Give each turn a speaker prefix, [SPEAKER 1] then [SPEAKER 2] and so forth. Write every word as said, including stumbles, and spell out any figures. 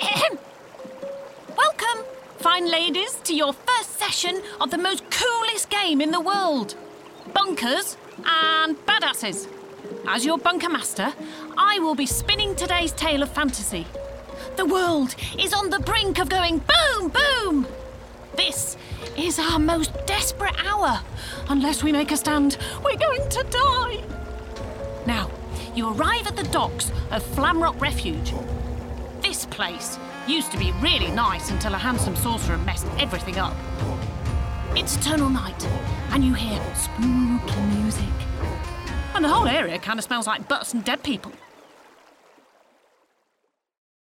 [SPEAKER 1] Welcome, fine ladies, to your first session of the most coolest game in the world. Bunkers and badasses. As your bunker master, I will be spinning today's tale of fantasy. The world is on the brink of going boom, boom. This is our most desperate hour. Unless we make a stand, we're going to die. Now, you arrive at the docks of Flamrock Refuge. This place used to be really nice until a handsome sorcerer messed everything up. It's eternal night, and you hear spooky music. And the whole area kind of smells like butts and dead people.